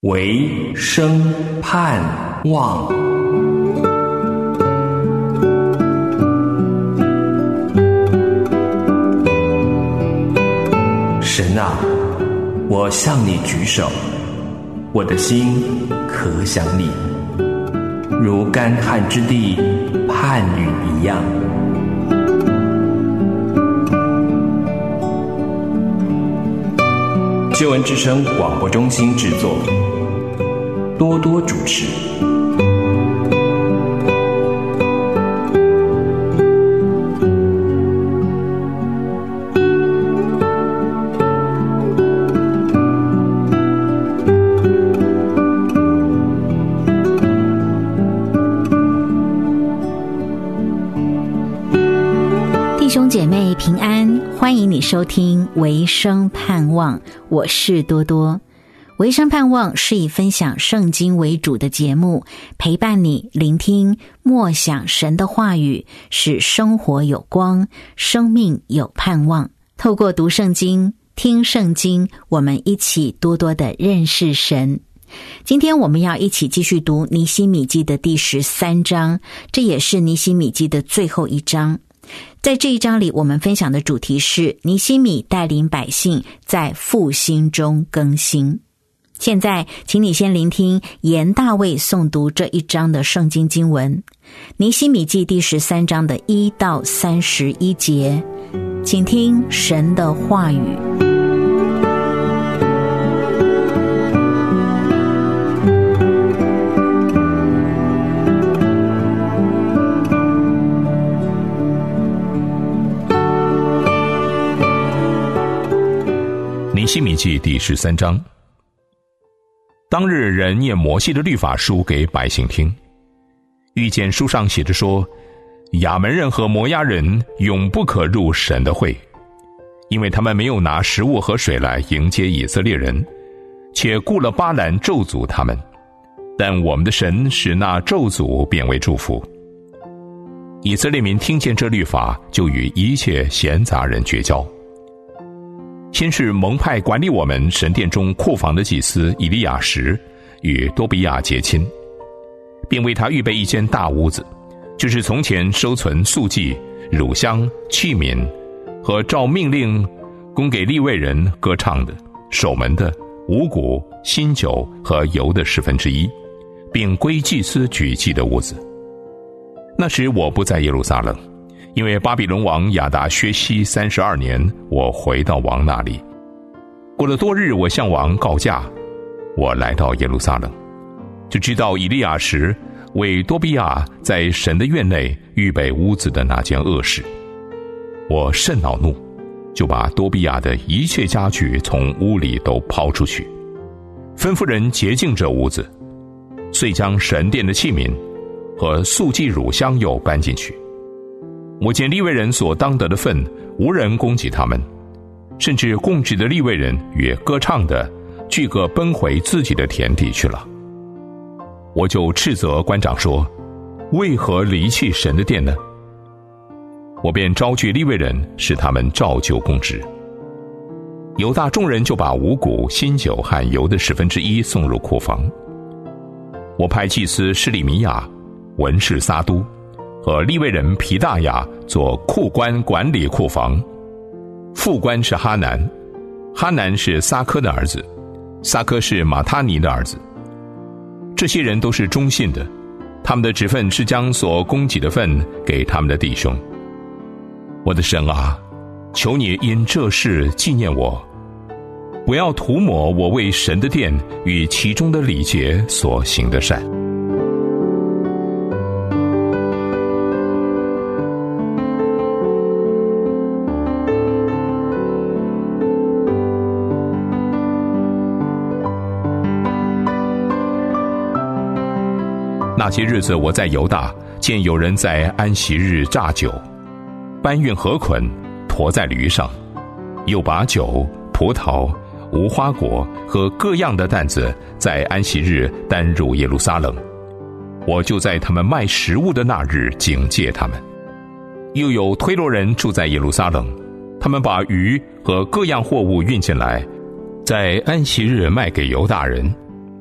唯生盼望。神啊，我向你举手，我的心可想你，如干旱之地盼雨一样。救恩之声广播中心制作，多多主持。 弟兄姐妹平安，欢迎你收听维生盼望，我是多多。维生盼望是以分享圣经为主的节目，陪伴你聆听默想神的话语，使生活有光，生命有盼望。透过读圣经、听圣经，我们一起多多的认识神。今天我们要一起继续读尼希米记的第13章，这也是尼希米记的最后一章。在这一章里，我们分享的主题是尼希米带领百姓在复兴中更新。现在请你先聆听严大卫诵读这一章的圣经经文，尼希米记第13章的1到31节，请听神的话语。 尼希米记第13章。当日人念摩西的律法书给百姓听，遇见书上写着说，亚门人和摩押人永不可入神的会，因为他们没有拿食物和水来迎接以色列人，且雇了巴兰咒诅他们，但我们的神使那咒诅变为祝福。以色列民听见这律法，就与一切闲杂人绝交。先是蒙派管理我们神殿中库房的祭司以利亚实与多比亚结亲，并为他预备一间大屋子，就是从前收存素祭、乳香、器皿和照命令供给利未人歌唱的、守门的、五谷、新酒和油的1/10，并归祭司举祭的屋子。那时我不在耶路撒冷，因为巴比伦王亚达薛西32年，我回到王那里。过了多日，我向王告假，我来到耶路撒冷，就知道以利亚实为多比亚在神的院内预备屋子的那件恶事。我甚恼怒，就把多比亚的一切家具从屋里都抛出去，吩咐人洁净这屋子，遂将神殿的器皿和素祭乳香又搬进去。我见利未人所当得的份，无人供给他们，甚至供职的利未人与歌唱的，俱各奔回自己的田地去了。我就斥责官长说，为何离弃神的殿呢？我便招聚利未人，使他们照旧供职。犹大众人就把五谷、新酒和油的1/10送入库房。我派祭司施里米亚、文士撒都和利未人皮大亚做库官管理库房。副官是哈南，哈南是撒科的儿子，撒科是马他尼的儿子。这些人都是忠信的，他们的职分是将所供给的份给他们的弟兄。我的神啊，求你因这事纪念我，不要涂抹我为神的殿与其中的礼节所行的善。那些日子，我在犹大见有人在安息日榨酒，搬运禾捆，驮在驴上，又把酒、葡萄、无花果和各样的担子在安息日担入耶路撒冷。我就在他们卖食物的那日警戒他们。又有推罗人住在耶路撒冷，他们把鱼和各样货物运进来，在安息日卖给犹大人。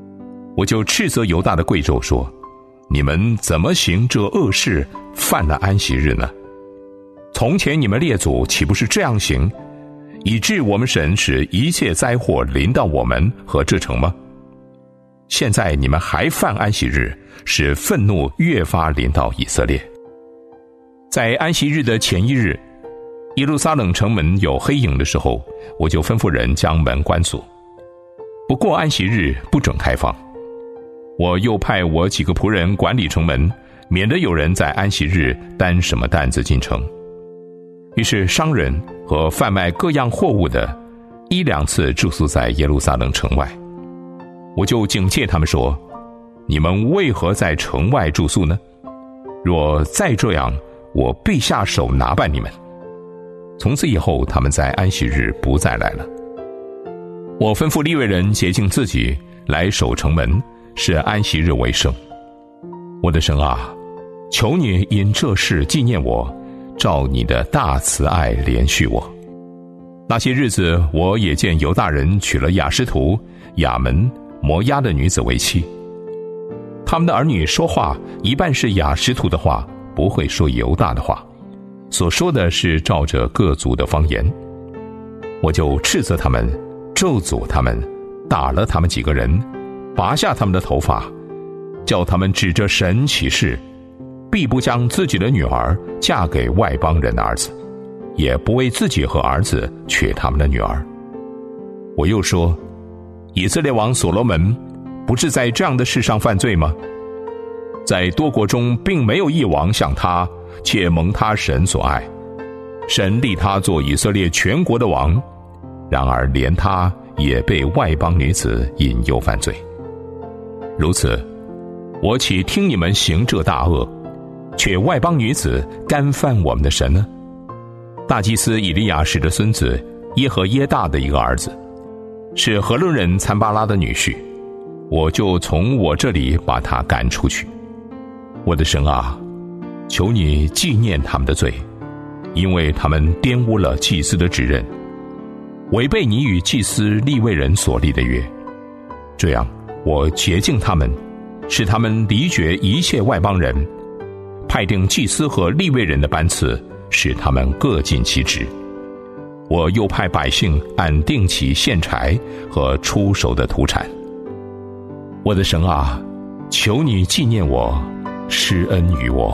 我就斥责犹大的贵胄说：你们怎么行这恶事，犯了安息日呢？从前你们列祖岂不是这样行，以致我们神使一切灾祸临到我们和这城吗？现在你们还犯安息日，使愤怒越发临到以色列。在安息日的前一日，耶路撒冷城门有黑影的时候，我就吩咐人将门关锁，不过安息日不准开放。我又派我几个仆人管理城门，免得有人在安息日担什么担子进城。于是商人和贩卖各样货物的1、2次住宿在耶路撒冷城外。我就警戒他们说：你们为何在城外住宿呢？若再这样，我必下手拿办你们。从此以后，他们在安息日不再来了。我吩咐利未人洁净自己，来守城门，使安息日为圣。我的神啊，求你因这事纪念我，照你的大慈爱怜恤我。那些日子，我也见犹大人娶了亚实图、亚门、摩押的女子为妻。他们的儿女说话一半是亚实图的话，不会说犹大的话，所说的是照着各族的方言。我就斥责他们，咒诅他们，打了他们几个人，拔下他们的头发，叫他们指着神起誓，必不将自己的女儿嫁给外邦人的儿子，也不为自己和儿子娶他们的女儿。我又说，以色列王所罗门不是在这样的事上犯罪吗？在多国中并没有一王像他，且蒙他神所爱，神立他做以色列全国的王，然而连他也被外邦女子引诱犯罪。如此，我岂听你们行这大恶，却外邦女子干犯我们的神呢？大祭司以利亚使的孙子耶和耶大的一个儿子，是何伦人参巴拉的女婿，我就从我这里把他赶出去。我的神啊，求你纪念他们的罪，因为他们玷污了祭司的职任，违背你与祭司利未人所立的约。这样我洁净他们，使他们离绝一切外邦人，派定祭司和利未人的班次，使他们各尽其职。我又派百姓按定期献柴和出手的土产。我的神啊，求你纪念我，施恩于我。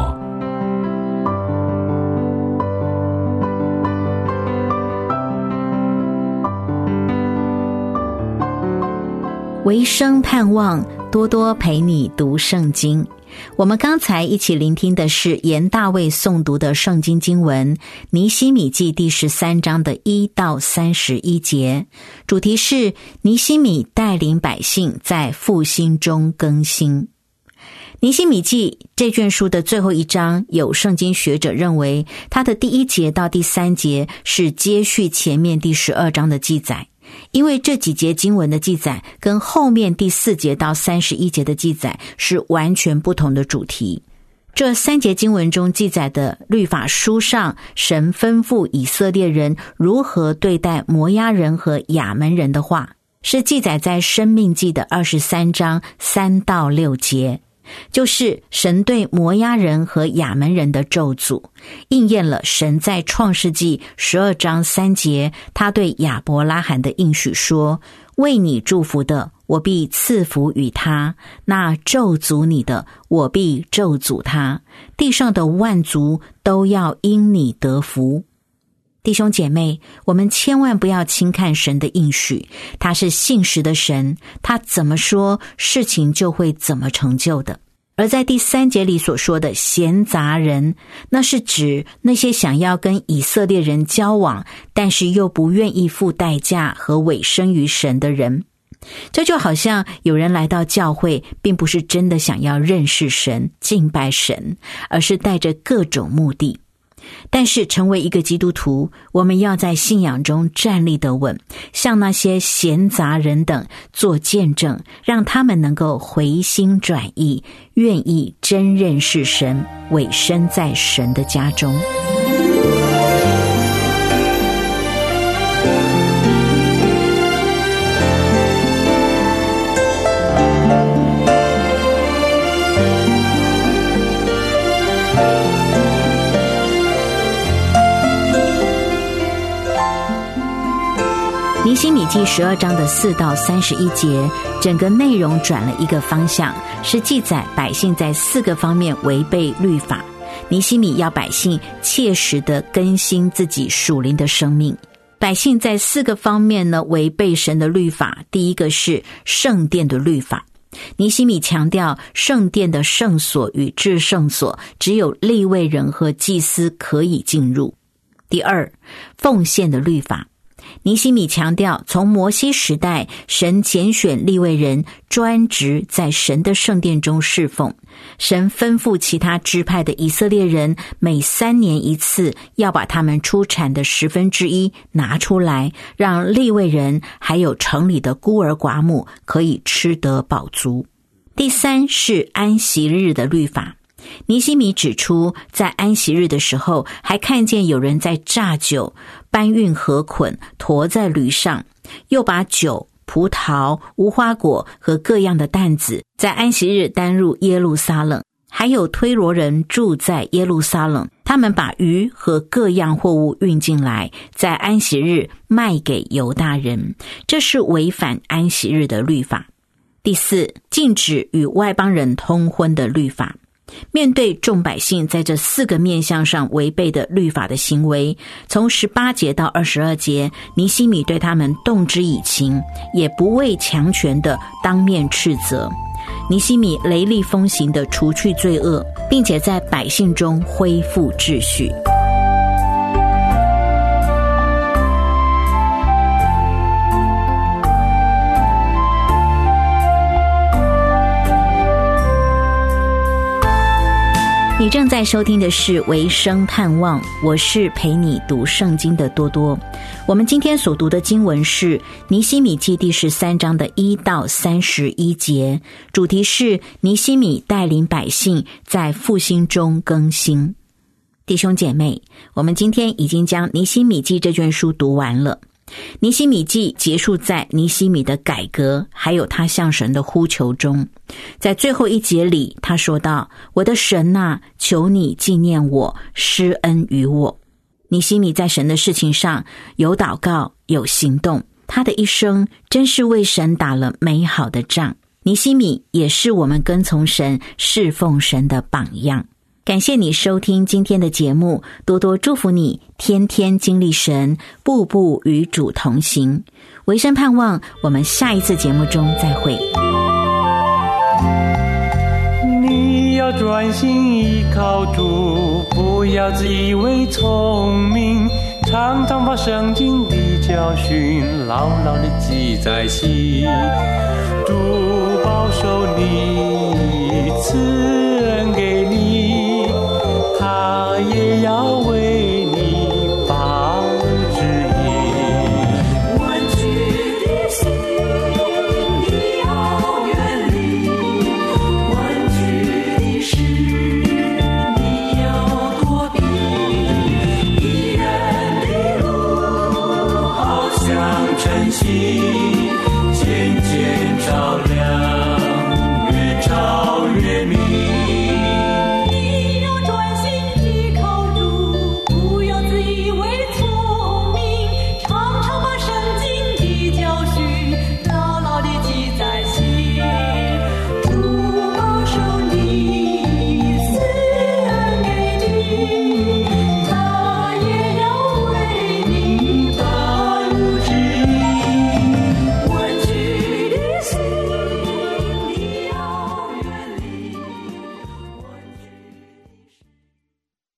唯生盼望，多多陪你读圣经。我们刚才一起聆听的是严大卫诵读的圣经经文尼希米记第13章的1到31节，主题是尼希米带领百姓在复兴中更新。尼希米记这卷书的最后一章，有圣经学者认为它的第1节到第3节是接续前面第12章的记载，因为这几节经文的记载跟后面第4节到31节的记载是完全不同的主题。这3节经文中记载的律法书上，神吩咐以色列人如何对待摩押人和亚门人的话，是记载在申命记的23章3到6节，就是神对摩押人和亚门人的咒诅，应验了神在创世纪12章3节他对亚伯拉罕的应许说，为你祝福的，我必赐福与他，那咒诅你的，我必咒诅他，地上的万族都要因你得福。弟兄姐妹，我们千万不要轻看神的应许，他是信实的神，他怎么说，事情就会怎么成就的。而在第3节里所说的闲杂人，那是指那些想要跟以色列人交往，但是又不愿意付代价和委身于神的人。这就好像有人来到教会，并不是真的想要认识神、敬拜神，而是带着各种目的。但是成为一个基督徒，我们要在信仰中站立得稳，向那些闲杂人等做见证，让他们能够回心转意，愿意真认识神，委身在神的家中。 记12章的4到31节，整个内容转了一个方向，是记载百姓在4个方面违背律法。尼希米要百姓切实的更新自己属灵的生命。百姓在4个方面呢违背神的律法。第一个是圣殿的律法，尼希米强调圣殿的圣所与至圣所只有利未人和祭司可以进入。第二，奉献的律法，尼希米强调从摩西时代神拣选利未人专职在神的圣殿中侍奉，神吩咐其他支派的以色列人每3年一次要把他们出产的1/10拿出来，让利未人还有城里的孤儿寡母可以吃得饱足。第三是安息日的律法，尼希米指出在安息日的时候还看见有人在榨酒，搬运禾捆驮在驴上，又把酒、葡萄、无花果和各样的担子在安息日担入耶路撒冷。还有推罗人住在耶路撒冷，他们把鱼和各样货物运进来，在安息日卖给犹大人，这是违反安息日的律法。第四，禁止与外邦人通婚的律法。面对众百姓在这4个面向上违背的律法的行为，从18节到22节，尼希米对他们动之以情，也不畏强权的当面斥责。尼希米雷厉风行的除去罪恶，并且在百姓中恢复秩序。你正在收听的是维生盼望，我是陪你读圣经的多多。我们今天所读的经文是尼希米记第13章的1到31节，主题是尼希米带领百姓在复兴中更新。弟兄姐妹，我们今天已经将尼希米记这卷书读完了。尼希米记结束在尼希米的改革还有他向神的呼求中。在最后一节里，他说道：我的神啊，求你纪念我，施恩于我。尼希米在神的事情上有祷告有行动，他的一生真是为神打了美好的仗。尼希米也是我们跟从神侍奉神的榜样。感谢你收听今天的节目，多多祝福你天天经历神，步步与主同行。维生盼望我们下一次节目中再会。 你要专心依靠主，不要自以为聪明，常常把圣经的教训牢牢地记在心。主保守你，赐